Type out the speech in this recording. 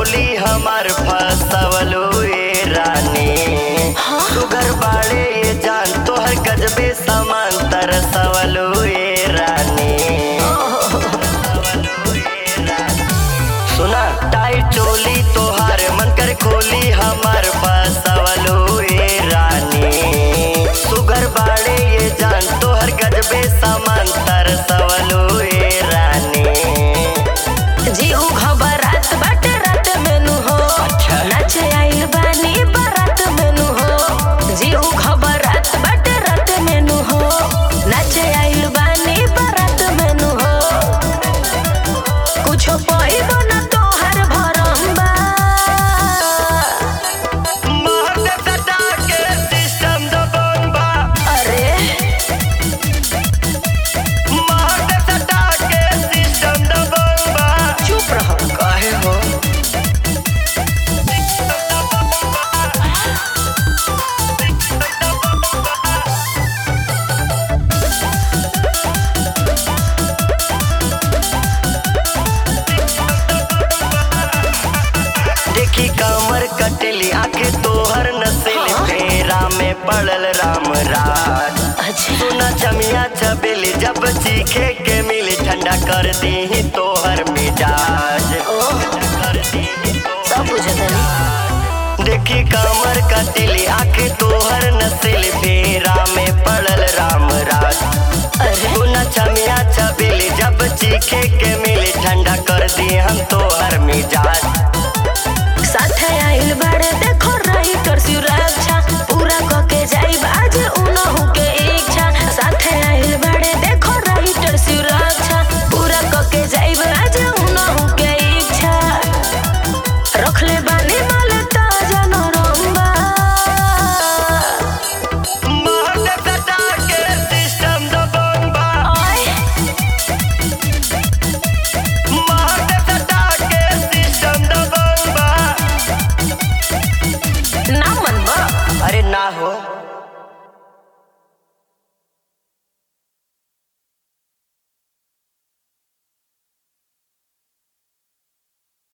खोली हमार फसवलो ए रानी। सुगर बाड़े ये जान तोहर गजबे समान तरसवलो ए रानी। सुना टाइट चोली तोहार मन कर खोली हमार फसवलो ए रानी। सुगर बाड़े ये जान तोहर गजबे समान तरसवलो ए रानी। जीहू घबरात बाटे रात मेनू हो। अच्छा। नाचे आइल बानी बारात मेनू हो। जीहू घबरात बाटे रात मेनू हो। नाचे आइल बानी बारात मेनू हो। कुछो पइबो ना तोहर भरम बा। मार सटा के सिस्टम दबंग बा। अरे मार सटा के सिस्टम दबंग बा। चुप रहो। काहे हो देखी कमर कटली आंखें तोहर नसील हाँ। फेरा में पड़ल राम राज। अच्छा सुना चमिया चबेली जब चीखे के मिली ठंडा कर दी तोहर मिजाज। ओह। कर दी सब बुझतनी। देखी कमर कटली आंखें तोहर नसील फेरा में पड़ल राम राज। अरे सुना चमिया चबेली जब चीखे के मिली ठंडा कर दी हम तोहर मिजाज। साथे आइल बाड़े देखो रही कर सुरक्षा। पूरा कके जाइब आज उनहु के इच्छा। साथे आइल बाड़े देखो रही कर सुरक्षा। पूरा कके जाइब आज उनहु के इच्छा। रखले बानी माले ताजा नरम्बा। मार सटा के सिस्टम दबंग बा। ओए मार सटा के सिस्टम दबंग बा। ना मनबा। अरे ना हो